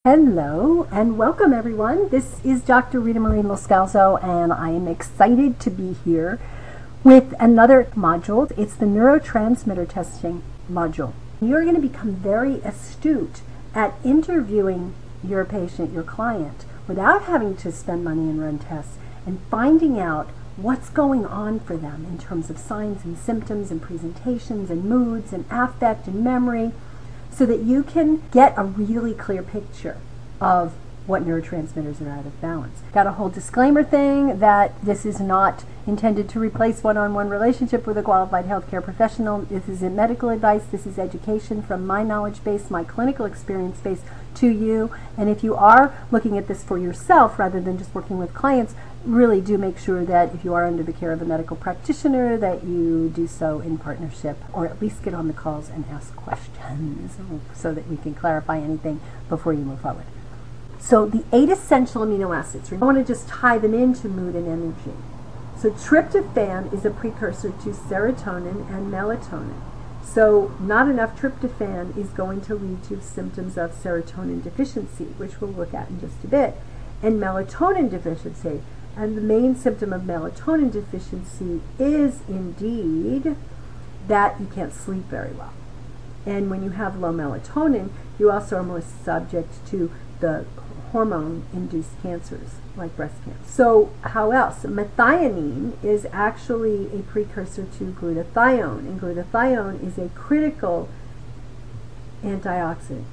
Hello and welcome everyone. This is Dr. Rita Marie Moscalzo and I am excited to be here with another module. It's the neurotransmitter testing module. You're going to become very astute at interviewing your patient, your client, without having to spend money and run tests and finding out what's going on for them in terms of signs and symptoms and presentations and moods and affect and memory, so that you can get a really clear picture of what neurotransmitters are out of balance. Got a whole disclaimer thing that this is not intended to replace one-on-one relationship with a qualified healthcare professional. This isn't medical advice. This is education from my knowledge base, my clinical experience base to you. And if you are looking at this for yourself rather than just working with clients, really do make sure that if you are under the care of a medical practitioner that you do so in partnership, or at least get on the calls and ask questions so that we can clarify anything before you move forward. So the 8 essential amino acids, I want to just tie them into mood and energy. So tryptophan is a precursor to serotonin and melatonin. So not enough tryptophan is going to lead to symptoms of serotonin deficiency, which we'll look at in just a bit, and melatonin deficiency. And the main symptom of melatonin deficiency is indeed that you can't sleep very well. And when you have low melatonin, you also are more subject to the hormone-induced cancers like breast cancer. So how else? Methionine is actually a precursor to glutathione, and glutathione is a critical antioxidant.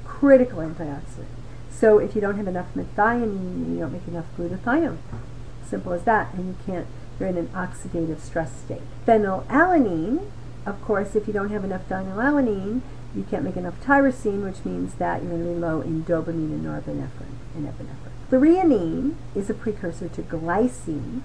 So if you don't have enough methionine, you don't make enough glutathione. Simple as that, and you're in an oxidative stress state. Phenylalanine, of course, if you don't have enough phenylalanine, you can't make enough tyrosine, which means that you're going to be low in dopamine and norepinephrine and epinephrine. Threonine is a precursor to glycine.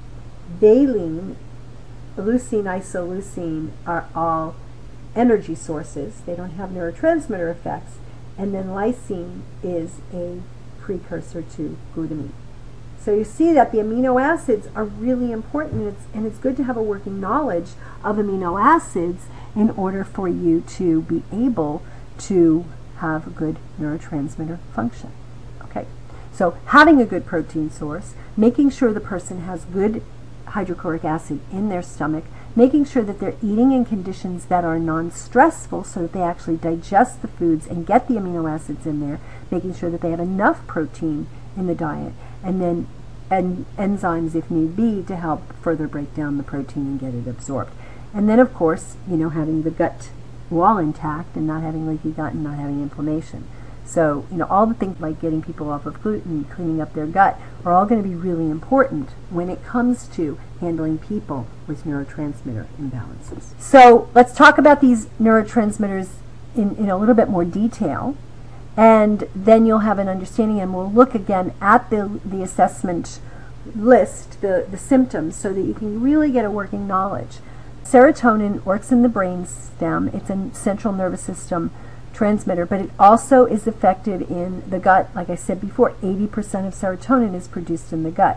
Valine, leucine, isoleucine are all energy sources. They don't have neurotransmitter effects. And then lysine is a precursor to glutamine. So you see that the amino acids are really important, and it's good to have a working knowledge of amino acids in order for you to be able to have a good neurotransmitter function. Okay, so having a good protein source, making sure the person has good hydrochloric acid in their stomach, making sure that they're eating in conditions that are non-stressful so that they actually digest the foods and get the amino acids in there, making sure that they have enough protein in the diet, and then enzymes if need be to help further break down the protein and get it absorbed. And then of course, having the gut wall intact and not having leaky gut and not having inflammation. So, all the things like getting people off of gluten, cleaning up their gut are all going to be really important when it comes to handling people with neurotransmitter imbalances. So let's talk about these neurotransmitters in a little bit more detail. And then you'll have an understanding, and we'll look again at the assessment list, the symptoms, so that you can really get a working knowledge. Serotonin works in the brain stem. It's a central nervous system transmitter, but it also is effective in the gut. Like I said before, 80% of serotonin is produced in the gut.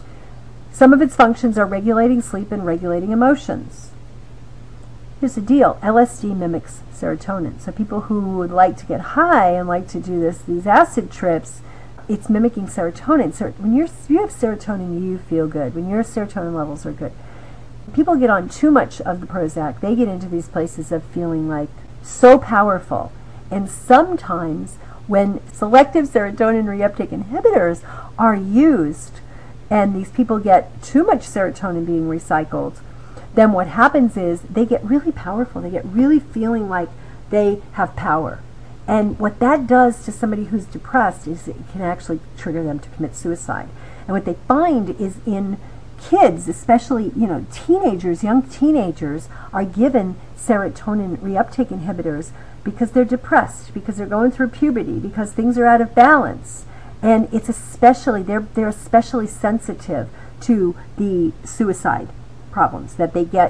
Some of its functions are regulating sleep and regulating emotions. Here's the deal. LSD mimics serotonin. So people who would like to get high and like to do these acid trips, it's mimicking serotonin. So when you have serotonin, you feel good. When your serotonin levels are good. People get on too much of the Prozac. They get into these places of feeling like so powerful. And sometimes when selective serotonin reuptake inhibitors are used and these people get too much serotonin being recycled, then what happens is they get really powerful. They get really feeling like they have power. And what that does to somebody who's depressed is it can actually trigger them to commit suicide. And what they find is in kids, especially teenagers, young teenagers, are given serotonin reuptake inhibitors because they're depressed, because they're going through puberty, because things are out of balance. And it's especially, they're especially sensitive to the suicide problems, that they get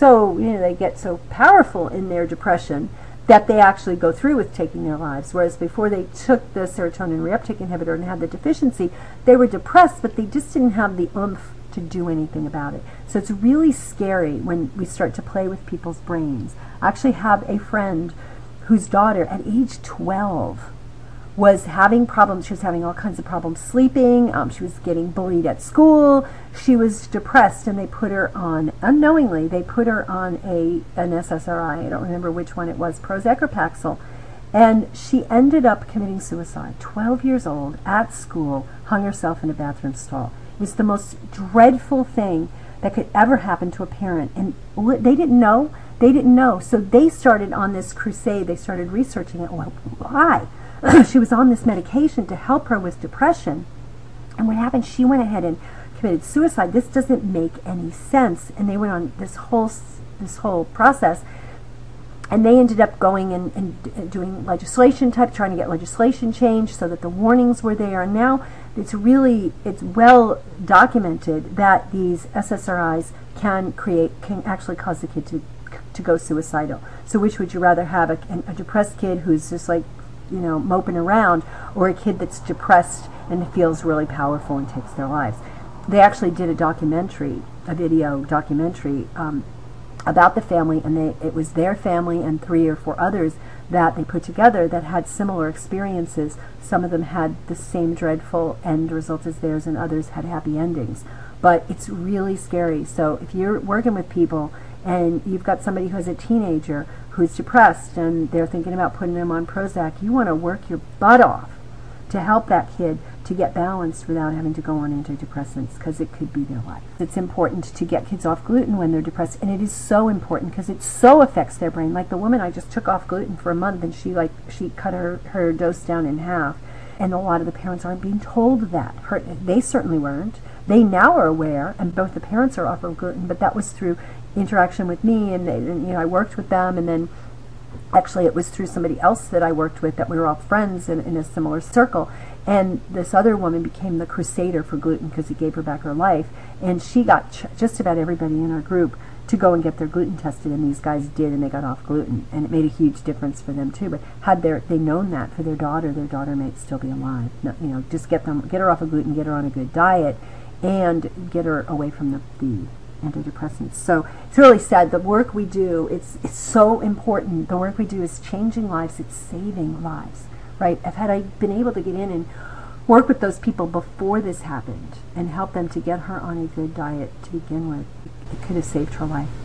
so powerful in their depression that they actually go through with taking their lives. Whereas before they took the serotonin reuptake inhibitor and had the deficiency, they were depressed, but they just didn't have the oomph to do anything about it. So it's really scary when we start to play with people's brains. I actually have a friend whose daughter at age 12 was having problems. She was having all kinds of problems sleeping. She was getting bullied at school. She was depressed, and they put her on, unknowingly, they put her on an SSRI. I don't remember which one it was, Prozac or Paxil. And she ended up committing suicide, 12 years old, at school, hung herself in a bathroom stall. It was the most dreadful thing that could ever happen to a parent. And they didn't know. They didn't know. So they started on this crusade. They started researching it. Well, why? She was on this medication to help her with depression. And what happened? She went ahead and committed suicide. This doesn't make any sense. And they went on this whole process. And they ended up going and doing legislation trying to get legislation changed so that the warnings were there. And now it's well documented that these SSRIs can actually cause the kid to go suicidal. So which would you rather have, a depressed kid who's just like, moping around, or a kid that's depressed and feels really powerful and takes their lives? They actually did a video documentary about the family, and it was their family and 3 or 4 others that they put together that had similar experiences. Some of them had the same dreadful end result as theirs, and others had happy endings. But it's really scary. So if you're working with people and you've got somebody who has a teenager who's depressed and they're thinking about putting them on Prozac, you want to work your butt off to help that kid to get balanced without having to go on antidepressants, because it could be their life. It's important to get kids off gluten when they're depressed, and it is so important because it so affects their brain. Like the woman I just took off gluten for a month, and she cut her dose down in half, and a lot of the parents aren't being told that. They certainly weren't. They now are aware, and both the parents are off of gluten, but that was through interaction with me, and I worked with them, and then actually it was through somebody else that I worked with that we were all friends in a similar circle. And this other woman became the crusader for gluten because it gave her back her life, and she got just about everybody in our group to go and get their gluten tested, and these guys did, and they got off gluten, and it made a huge difference for them too. But had they known that for their daughter may still be alive. No, just get her off of gluten, get her on a good diet, and get her away from the antidepressants. So it's really sad. The work we do, it's so important. The work we do is changing lives. It's saving lives, right? Had I been able to get in and work with those people before this happened and help them to get her on a good diet to begin with, it could have saved her life.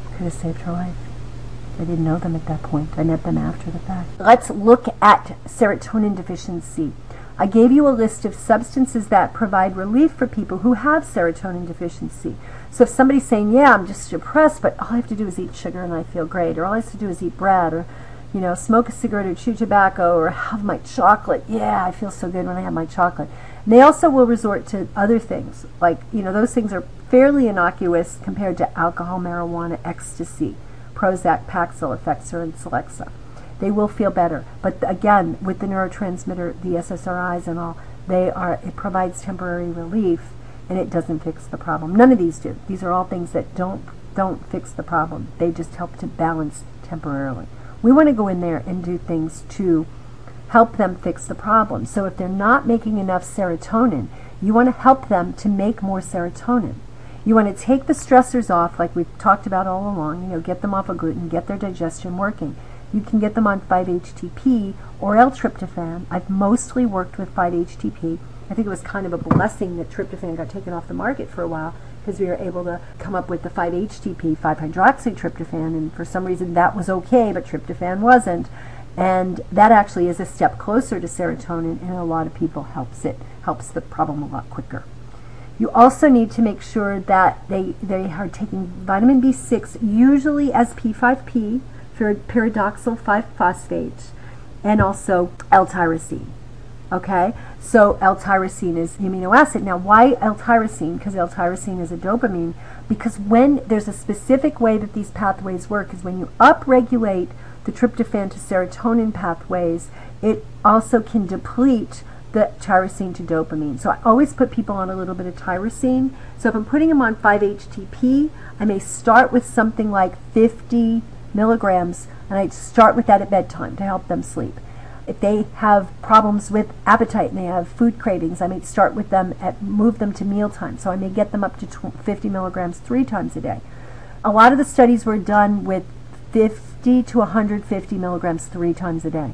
I didn't know them at that point. I met them after the fact. Let's look at serotonin deficiency. I gave you a list of substances that provide relief for people who have serotonin deficiency. So if somebody's saying, yeah, I'm just depressed, but all I have to do is eat sugar and I feel great, or all I have to do is eat bread, or smoke a cigarette or chew tobacco, or have my chocolate. Yeah, I feel so good when I have my chocolate. And they also will resort to other things, like, those things are fairly innocuous compared to alcohol, marijuana, ecstasy, Prozac, Paxil, Effexor, and Celexa. They will feel better. But again, with the neurotransmitter, the SSRIs and all, it provides temporary relief, and it doesn't fix the problem. None of these do. These are all things that don't fix the problem. They just help to balance temporarily. We want to go in there and do things to help them fix the problem. So if they're not making enough serotonin, you want to help them to make more serotonin. You want to take the stressors off, like we've talked about all along, get them off of gluten, get their digestion working. You can get them on 5-HTP or L-tryptophan. I've mostly worked with 5-HTP. I think it was kind of a blessing that tryptophan got taken off the market for a while, because we were able to come up with the 5-HTP, 5-hydroxytryptophan, and for some reason that was okay, but tryptophan wasn't. And that actually is a step closer to serotonin, and a lot of people helps the problem a lot quicker. You also need to make sure that they are taking vitamin B6, usually as P5P, for pyridoxal 5-phosphate, and also L-tyrosine. Okay, so L-tyrosine is the amino acid. Now, why L-tyrosine? Because L-tyrosine is a dopamine. Because when there's a specific way that these pathways work is when you upregulate the tryptophan to serotonin pathways, it also can deplete the tyrosine to dopamine. So I always put people on a little bit of tyrosine. So if I'm putting them on 5-HTP, I may start with something like 50 milligrams, and I start with that at bedtime to help them sleep. If they have problems with appetite and they have food cravings, I may start with them move them to mealtime. So I may get them up to 50 milligrams 3 times a day. A lot of the studies were done with 50 to 150 milligrams 3 times a day.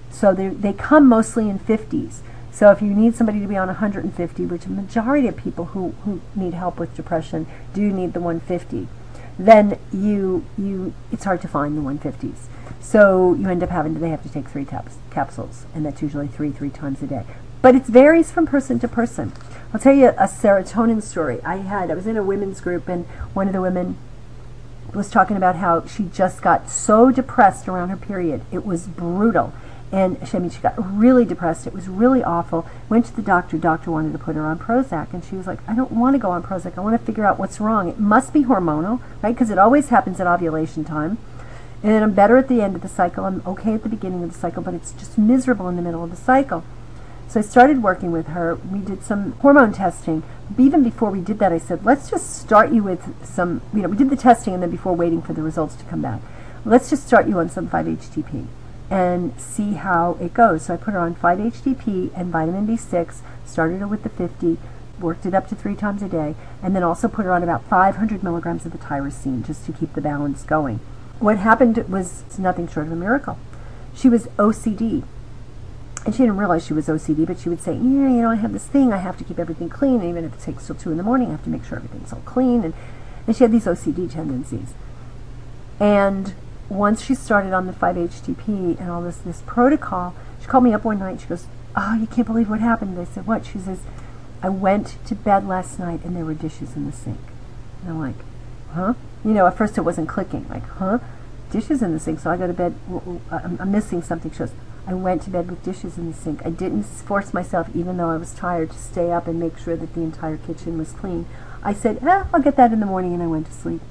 So they come mostly in 50s. So if you need somebody to be on 150, which a majority of people who need help with depression do need the 150, then it's hard to find the 150s. So you end up they have to take 3 capsules, and that's usually three times a day. But it varies from person to person. I'll tell you a serotonin story. I was in a women's group, and one of the women was talking about how she just got so depressed around her period. It was brutal. And she got really depressed. It was really awful. Went to the doctor. Doctor wanted to put her on Prozac. And she was like, I don't want to go on Prozac. I want to figure out what's wrong. It must be hormonal, right? Because it always happens at ovulation time. And then I'm better at the end of the cycle. I'm okay at the beginning of the cycle, but it's just miserable in the middle of the cycle. So I started working with her. We did some hormone testing. Even before we did that, I said, let's just start you with some, we did the testing, and then before waiting for the results to come back, let's just start you on some 5-HTP and see how it goes. So I put her on 5-HTP and vitamin B6, started her with the 50, worked it up to 3 times a day, and then also put her on about 500 milligrams of the tyrosine just to keep the balance going. What happened was nothing short of a miracle. She was OCD. And she didn't realize she was OCD, but she would say, I have this thing, I have to keep everything clean, and even if it takes till 2 in the morning, I have to make sure everything's all clean. And she had these OCD tendencies. And once she started on the 5-HTP and all this protocol, she called me up one night. She goes, oh, you can't believe what happened. I said, what? She says, I went to bed last night and there were dishes in the sink. And I'm like, huh? At first it wasn't clicking. Like, huh? Dishes in the sink. So I go to bed, I'm missing something. She goes, I went to bed with dishes in the sink. I didn't force myself, even though I was tired, to stay up and make sure that the entire kitchen was clean. I said, I'll get that in the morning, and I went to sleep.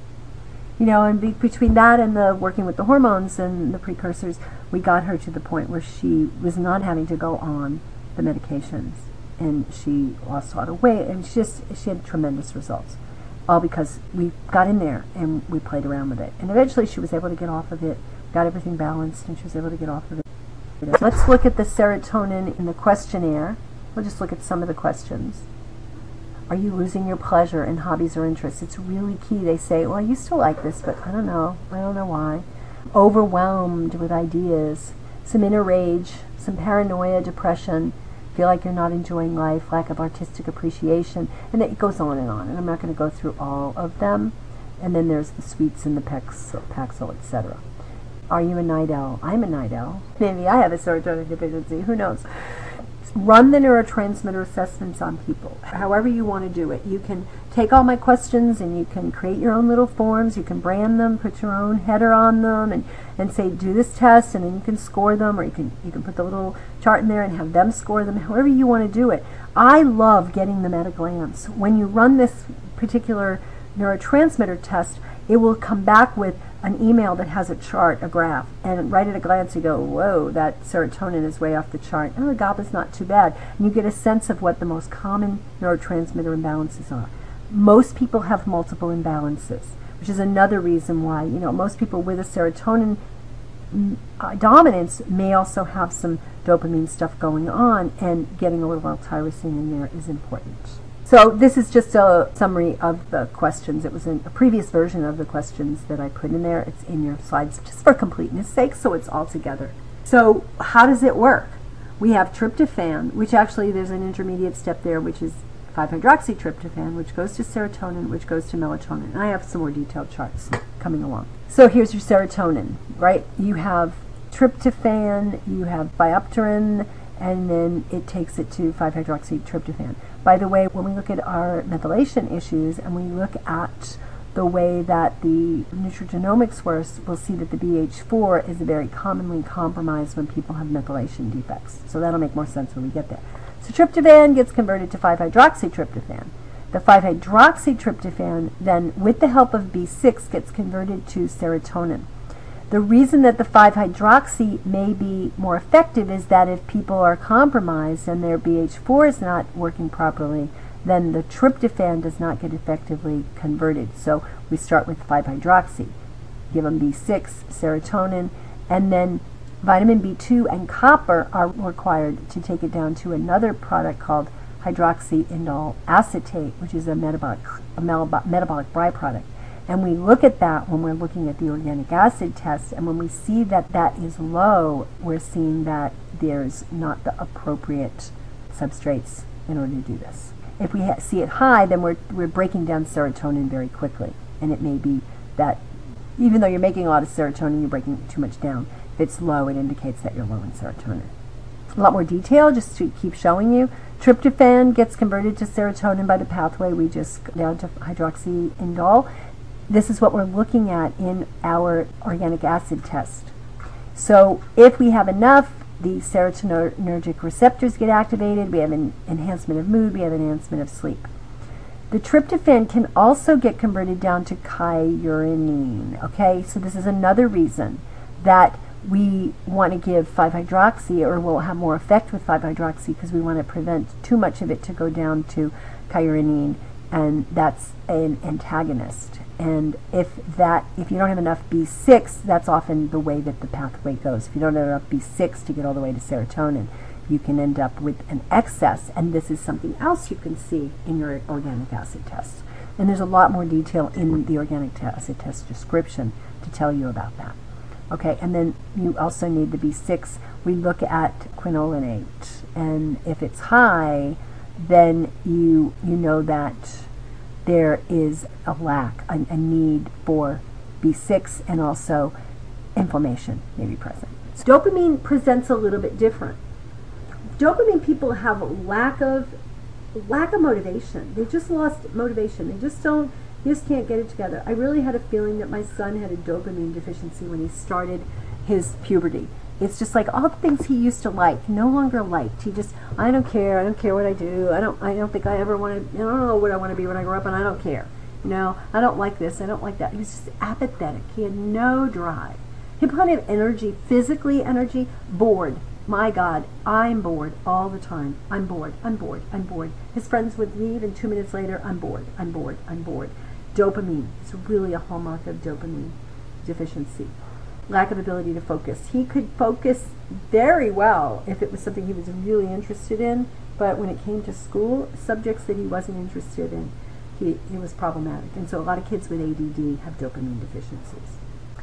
And between that and the working with the hormones and the precursors, we got her to the point where she was not having to go on the medications, and she lost a lot of weight, and she had tremendous results, all because we got in there and we played around with it. And eventually she was able to get off of it, got everything balanced, and she was able to get off of it. Let's look at the serotonin in the questionnaire. We'll just look at some of the questions. Are you losing your pleasure in hobbies or interests? It's really key. They say, well, I used to like this, but I don't know why. Overwhelmed with ideas, some inner rage, some paranoia, depression, feel like you're not enjoying life, lack of artistic appreciation, and it goes on, and I'm not going to go through all of them. And then there's the sweets and the Paxil, etc. Are you a night owl? I'm a night owl. Maybe I have a serotonin deficiency. Who knows? Run the neurotransmitter assessments on people. However you want to do it. You can take all my questions and you can create your own little forms. You can brand them, put your own header on them, and say, do this test, and then you can score them, or you can put the little chart in there and have them score them, however you want to do it. I love getting them at a glance. When you run this particular neurotransmitter test, it will come back with an email that has a chart, a graph, and right at a glance you go, whoa, that serotonin is way off the chart. Oh, the GABA's not too bad. And you get a sense of what the most common neurotransmitter imbalances are. Most people have multiple imbalances, which is another reason why, most people with a serotonin dominance may also have some dopamine stuff going on, and getting a little tyrosine in there is important. So this is just a summary of the questions. It was in a previous version of the questions that I put in there. It's in your slides just for completeness sake, so it's all together. So how does it work? We have tryptophan, which actually there's an intermediate step there, which is 5-hydroxytryptophan, which goes to serotonin, which goes to melatonin. And I have some more detailed charts coming along. So here's your serotonin, right? You have tryptophan, you have biopterin, and then it takes it to 5-hydroxytryptophan. By the way, when we look at our methylation issues and we look at the way that the nutrigenomics works, we'll see that the BH4 is very commonly compromised when people have methylation defects. So that'll make more sense when we get there. So tryptophan gets converted to 5-hydroxytryptophan. The 5-hydroxytryptophan then, with the help of B6, gets converted to serotonin. The reason that the 5-hydroxy may be more effective is that if people are compromised and their BH4 is not working properly, then the tryptophan does not get effectively converted. So we start with 5-hydroxy, give them B6, serotonin, and then vitamin B2 and copper are required to take it down to another product called hydroxyindole acetate, which is a metabolic byproduct. And we look at that when we're looking at the organic acid test, and when we see that that is low, we're seeing that there's not the appropriate substrates in order to do this. If we see it high, then we're breaking down serotonin very quickly, and it may be that even though you're making a lot of serotonin, you're breaking too much down. If it's low, it indicates that you're low in serotonin. A lot more detail, just to keep showing you. Tryptophan gets converted to serotonin by the pathway we just go down to hydroxyindole. This is what we're looking at in our organic acid test. So if we have enough, the serotonergic receptors get activated, we have an enhancement of mood, we have enhancement of sleep. The tryptophan can also get converted down to kyurenine, okay? So this is another reason that we want to give 5-hydroxy, or we'll have more effect with 5-hydroxy, because we want to prevent too much of it to go down to kyurenine, and that's an antagonist. And if you don't have enough B6, that's often the way that the pathway goes. If you don't have enough B6 to get all the way to serotonin, you can end up with an excess, and this is something else you can see in your organic acid test. And there's a lot more detail in the organic acid test description to tell you about that. Okay, and then you also need the B6. We look at quinolinate, and if it's high, then you know that there is a lack, a need for B6, and also inflammation may be present. So dopamine presents a little bit different. Dopamine people have a lack of motivation. They just lost motivation. They just can't get it together. I really had a feeling that my son had a dopamine deficiency when he started his puberty. It's just like all the things he used to like, no longer liked. He just, I don't care what I do. I don't think I ever want to, I don't know what I want to be when I grow up, and I don't care. You know, I don't like this, I don't like that. He was just apathetic. He had no drive. He had plenty of energy, physically energy, bored. My God, I'm bored all the time. I'm bored. His friends would leave, and 2 minutes later, I'm bored. Dopamine is really a hallmark of dopamine deficiency. Lack of ability to focus. He could focus very well if it was something he was really interested in, but when it came to school, subjects that he wasn't interested in, it was problematic. And so a lot of kids with ADD have dopamine deficiencies.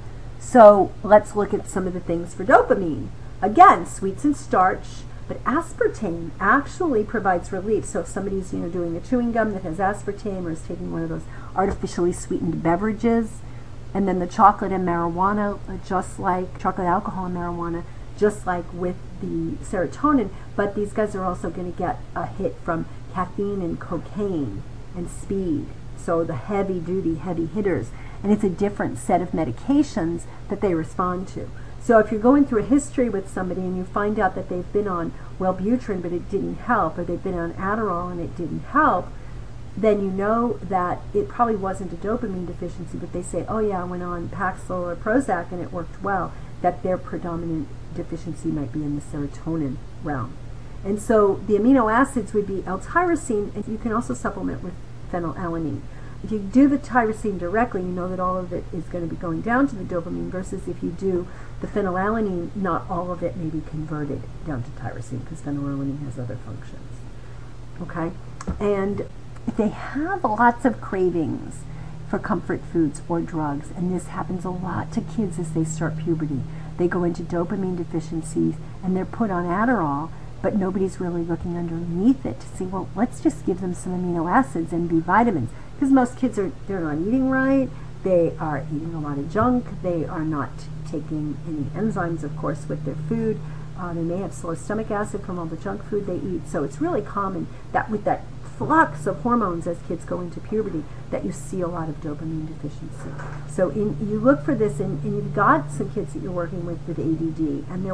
So let's look at some of the things for dopamine. Again, sweets and starch, but aspartame actually provides relief. So if somebody's doing a chewing gum that has aspartame, or is taking one of those artificially sweetened beverages, and then the chocolate and marijuana, just like chocolate, alcohol, and marijuana, just like with the serotonin, but these guys are also going to get a hit from caffeine and cocaine and speed. So the heavy hitters. And it's a different set of medications that they respond to. So if you're going through a history with somebody and you find out that they've been on Wellbutrin but it didn't help, or they've been on Adderall and it didn't help, then you know that it probably wasn't a dopamine deficiency, but they say, oh yeah, I went on Paxil or Prozac and it worked well, that their predominant deficiency might be in the serotonin realm. And so the amino acids would be L-tyrosine, and you can also supplement with phenylalanine. If you do the tyrosine directly, you know that all of it is going to be going down to the dopamine, versus if you do the phenylalanine, not all of it may be converted down to tyrosine, because phenylalanine has other functions. Okay? And they have lots of cravings for comfort foods or drugs, and this happens a lot to kids as they start puberty. They go into dopamine deficiencies and they're put on Adderall, but nobody's really looking underneath it to see, well, let's just give them some amino acids and B vitamins, because most kids they're not eating right, they are eating a lot of junk, they are not taking any enzymes, of course, with their food. They may have slow stomach acid from all the junk food they eat. So it's really common that with that flux of hormones as kids go into puberty, that you see a lot of dopamine deficiency. So you look for this, and you've got some kids that you're working with ADD, and they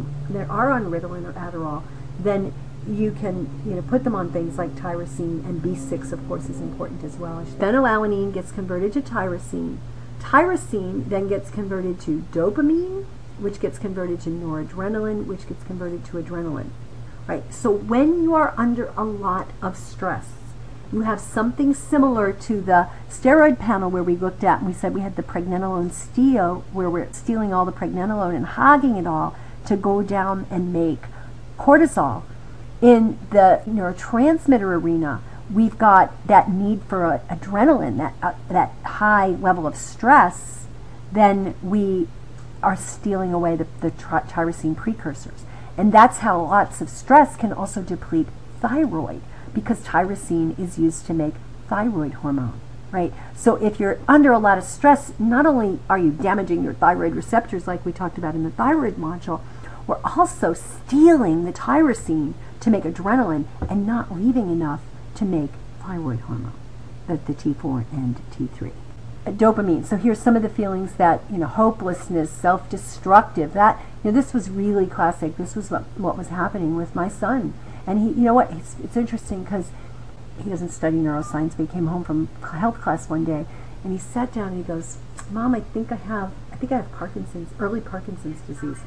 are on Ritalin or Adderall, then you can put them on things like tyrosine, and B6, of course, is important as well. Phenylalanine gets converted to tyrosine. Tyrosine then gets converted to dopamine, which gets converted to noradrenaline, which gets converted to adrenaline. Right? So when you are under a lot of stress, you have something similar to the steroid panel where we looked at and we said we had the pregnenolone steal, where we're stealing all the pregnenolone and hogging it all to go down and make cortisol. In the neurotransmitter arena, we've got that need for adrenaline, that high level of stress, then we are stealing away the tyrosine precursors. And that's how lots of stress can also deplete thyroid, because tyrosine is used to make thyroid hormone, right? So if you're under a lot of stress, not only are you damaging your thyroid receptors like we talked about in the thyroid module, we're also stealing the tyrosine to make adrenaline and not leaving enough to make thyroid hormone, the T4 and T3. Dopamine. So here's some of the feelings that, hopelessness, self-destructive, that, this was really classic. This was what was happening with my son. And he, it's interesting because he doesn't study neuroscience, but he came home from health class one day and he sat down and he goes, Mom, I think I have Parkinson's, early Parkinson's disease.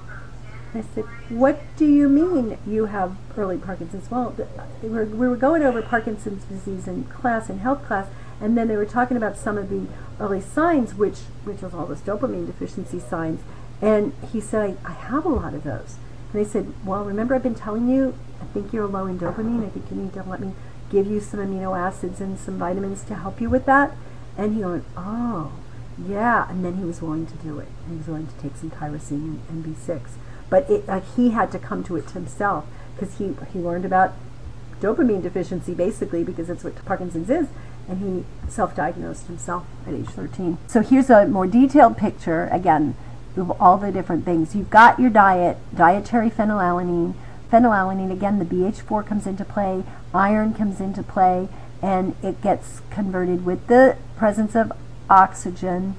I said, what do you mean you have early Parkinson's? Well, we were going over Parkinson's disease in class, in health class, and then they were talking about some of the early signs, which was all those dopamine deficiency signs. And he said, I have a lot of those. And I said, well, remember I've been telling you, I think you're low in dopamine. I think you need to let me give you some amino acids and some vitamins to help you with that. And he went, oh, yeah. And then he was willing to do it. And he was willing to take some tyrosine and B6. But he had to come to it himself, because he learned about dopamine deficiency basically because that's what Parkinson's is, and he self-diagnosed himself at age 13. So here's a more detailed picture, again, of all the different things. You've got your dietary phenylalanine. Phenylalanine, again, the BH4 comes into play, iron comes into play, and it gets converted with the presence of oxygen,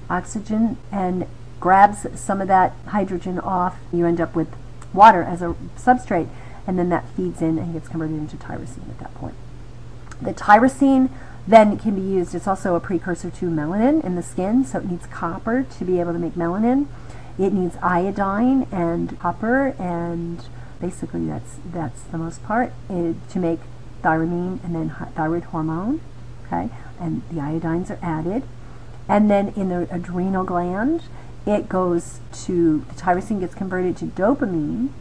and grabs some of that hydrogen off. You end up with water as a substrate, and then that feeds in and gets converted into tyrosine at that point. The tyrosine then can be used, it's also a precursor to melanin in the skin, so it needs copper to be able to make melanin. It needs iodine and copper, and basically that's the most part, to make thyramine and then thyroid hormone, okay? And the iodines are added. And then in the adrenal gland, it goes to, the tyrosine gets converted to dopamine.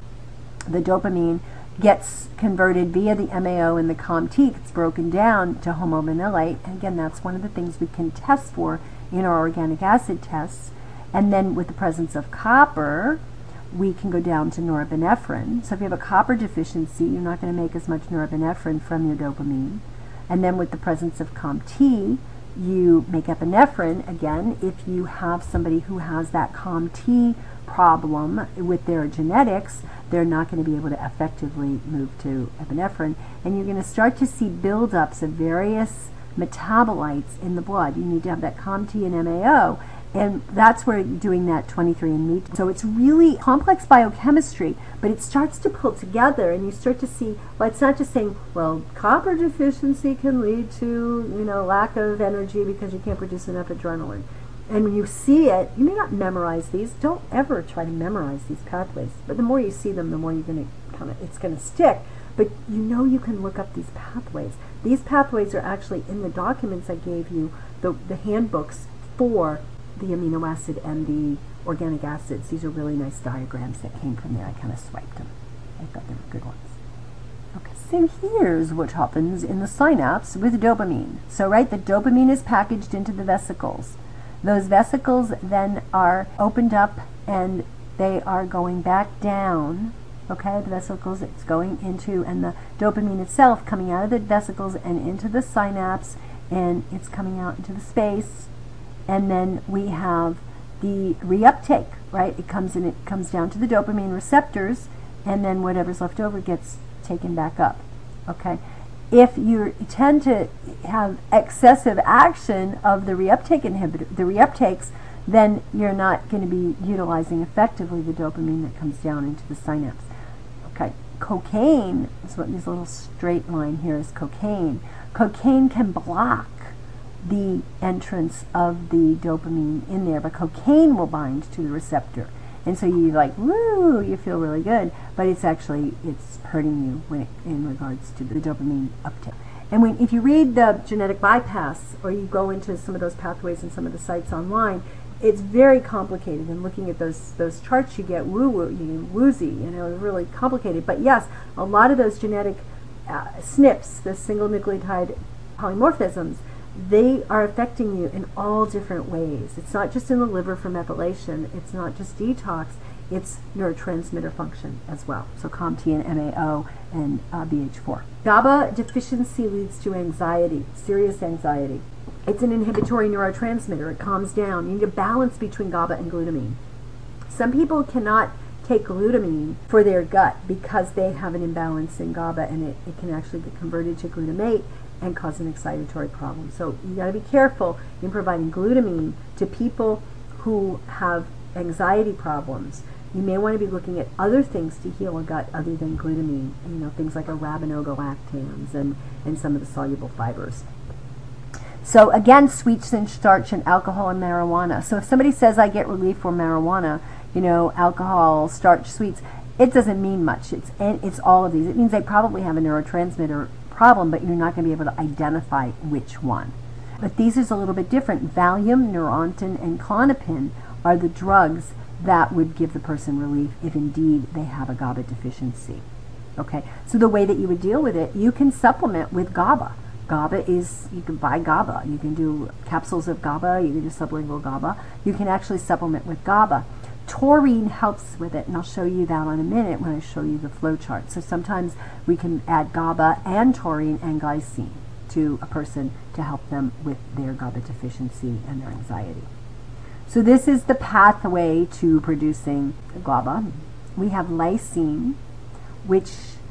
The dopamine gets converted via the MAO and the COMT. It's broken down to homovinylate. And again, that's one of the things we can test for in our organic acid tests. And then with the presence of copper, we can go down to norepinephrine. So if you have a copper deficiency, you're not going to make as much norepinephrine from your dopamine. And then with the presence of COMT, you make epinephrine. Again, if you have somebody who has that COMT problem with their genetics, they're not going to be able to effectively move to epinephrine. And you're going to start to see buildups of various metabolites in the blood. You need to have that COMT and MAO. And that's where doing that 23andMe. So it's really complex biochemistry, but it starts to pull together, and you start to see, well, it's not just saying, well, copper deficiency can lead to, lack of energy because you can't produce enough adrenaline. And when you see it, you may not memorize these. Don't ever try to memorize these pathways. But the more you see them, the more you're going to it's going to stick. But you can look up these pathways. These pathways are actually in the documents I gave you, the handbooks for the amino acid and the organic acids. These are really nice diagrams that came from there. I kind of swiped them. I thought they were good ones. Okay, so here's what happens in the synapse with dopamine. So, the dopamine is packaged into the vesicles. Those vesicles then are opened up and they are going back down. Okay, the vesicles it's going into, and the dopamine itself coming out of the vesicles and into the synapse, and it's coming out into the space. And then we have the reuptake, It comes down to the dopamine receptors, and then whatever's left over gets taken back up. Okay, if you tend to have excessive action of the reuptake inhibitor, the reuptakes, then you're not going to be utilizing effectively the dopamine that comes down into the synapse. Okay, cocaine is what this little straight line here is. Cocaine can block the entrance of the dopamine in there, but cocaine will bind to the receptor, and so you woo, you feel really good, but it's hurting you in regards to the dopamine uptake. And if you read the genetic bypass, or you go into some of those pathways and some of the sites online, it's very complicated, and looking at those charts you get woozy, really complicated. But yes, a lot of those genetic SNPs, the single nucleotide polymorphisms, they are affecting you in all different ways. It's not just in the liver for methylation, it's not just detox, it's neurotransmitter function as well. So COMT and MAO and BH4. GABA deficiency leads to anxiety, serious anxiety. It's an inhibitory neurotransmitter. It calms down. You need a balance between GABA and glutamine. Some people cannot take glutamine for their gut because they have an imbalance in GABA, and it can actually get converted to glutamate and cause an excitatory problem. So you got to be careful in providing glutamine to people who have anxiety problems. You may want to be looking at other things to heal a gut other than glutamine, things like arabinogalactans and some of the soluble fibers. So again, sweets and starch and alcohol and marijuana. So if somebody says I get relief from marijuana, alcohol, starch, sweets, it doesn't mean much. It's all of these. It means they probably have a neurotransmitter problem, but you're not going to be able to identify which one. But these is a little bit different. Valium, Neurontin, and Klonopin are the drugs that would give the person relief if indeed they have a GABA deficiency. Okay, so the way that you would deal with it, you can supplement with GABA. GABA is, you can buy GABA. You can do capsules of GABA, you can do sublingual GABA. You can actually supplement with GABA. Taurine helps with it, and I'll show you that in a minute when I show you the flow chart. So sometimes we can add GABA and taurine and glycine to a person to help them with their GABA deficiency and their anxiety. So this is the pathway to producing GABA. We have lysine, which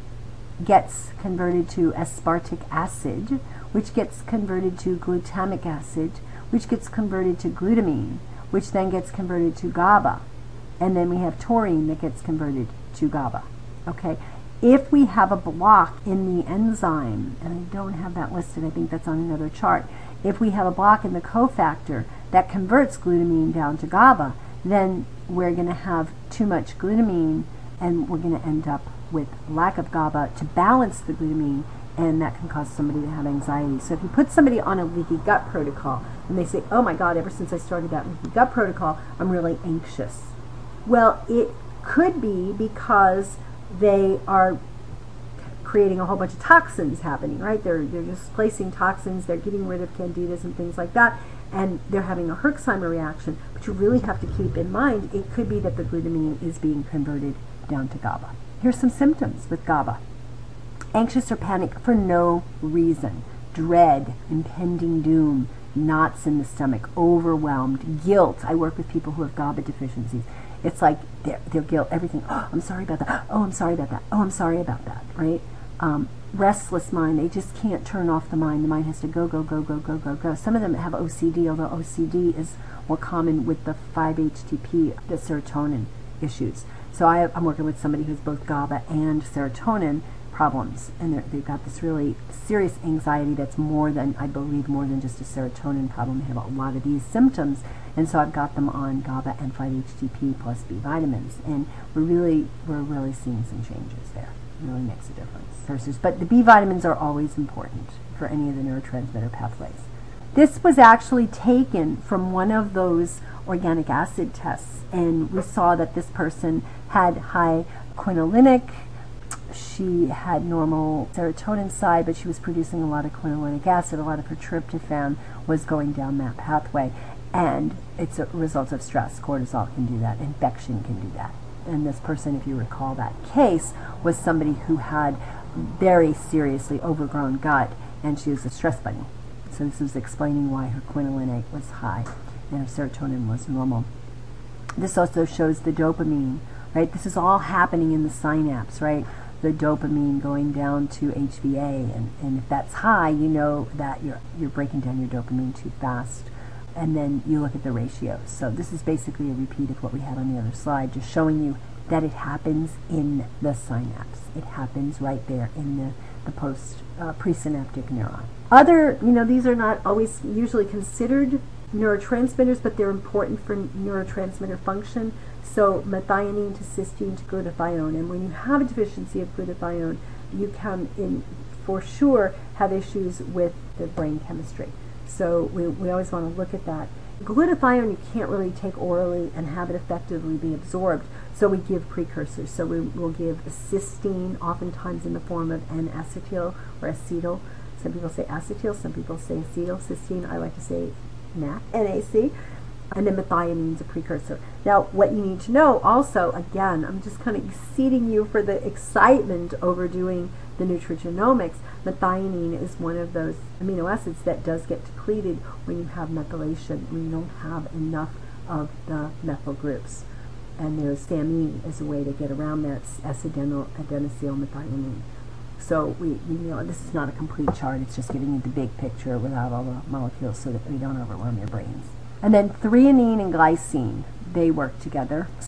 gets converted to aspartic acid, which gets converted to glutamic acid, which gets converted to glutamine, which then gets converted to GABA. And then we have taurine that gets converted to GABA. Okay, if we have a block in the enzyme, and I don't have that listed, I think that's on another chart. If we have a block in the cofactor that converts glutamine down to GABA, then we're going to have too much glutamine, and we're going to end up with lack of GABA to balance the glutamine, and that can cause somebody to have anxiety. So if you put somebody on a leaky gut protocol, and they say, oh my God, ever since I started that leaky gut protocol, I'm really anxious. Well, it could be because they are creating a whole bunch of toxins happening, right? They're displacing toxins, they're getting rid of candidas and things like that, and they're having a Herxheimer reaction. But you really have to keep in mind, it could be that the glutamine is being converted down to GABA. Here's some symptoms with GABA. Anxious or panic for no reason. Dread, impending doom, knots in the stomach, overwhelmed, guilt. I work with people who have GABA deficiencies. It's like their guilt, everything. Oh, I'm sorry about that. Oh, I'm sorry about that. Oh, I'm sorry about that, right? Restless mind. They just can't turn off the mind. The mind has to go, go, go, go, go, go, go. Some of them have OCD, although OCD is more common with the 5-HTP, the serotonin issues. So I'm working with somebody who's both GABA and serotonin problems, and they've got this really serious anxiety that's more than, I believe, more than just a serotonin problem. They have a lot of these symptoms, and so I've got them on GABA and 5-HTP plus B vitamins, and we're really seeing some changes there. It really makes a difference. But the B vitamins are always important for any of the neurotransmitter pathways. This was actually taken from one of those organic acid tests, and we saw that this person had high quinolinic. She had normal serotonin side, but she was producing a lot of quinolinic acid. A lot of her tryptophan was going down that pathway, and it's a result of stress. Cortisol can do that. Infection can do that. And this person, if you recall that case, was somebody who had very seriously overgrown gut, and she was a stress bunny. So this is explaining why her quinolinic was high and her serotonin was normal. This also shows the dopamine, right? This is all happening in the synapse, right? The dopamine going down to HVA, and if that's high, you know that you're breaking down your dopamine too fast. And then you look at the ratios. So this is basically a repeat of what we had on the other slide, just showing you that it happens in the synapse. It happens right there in the presynaptic neuron. Other, these are not always usually considered neurotransmitters, but they're important for neurotransmitter function. So methionine to cysteine to glutathione. And when you have a deficiency of glutathione, you can, for sure, have issues with the brain chemistry. So we always want to look at that. Glutathione you can't really take orally and have it effectively be absorbed, so we give precursors. So we will give cysteine, oftentimes in the form of N-acetyl or acetyl. Some people say acetyl, some people say acetyl. Cysteine, I like to say NAC, N-A-C. And then methionine is a precursor. Now, what you need to know also, again, I'm just kind of exceeding you for the excitement over doing the nutrigenomics. Methionine is one of those amino acids that does get depleted when you have methylation, when you don't have enough of the methyl groups. And there's SAMe as a way to get around that, S-adenosylmethionine. So we know this is not a complete chart, it's just giving you the big picture without all the molecules so that we don't overwhelm your brains. And then threonine and glycine, they work together.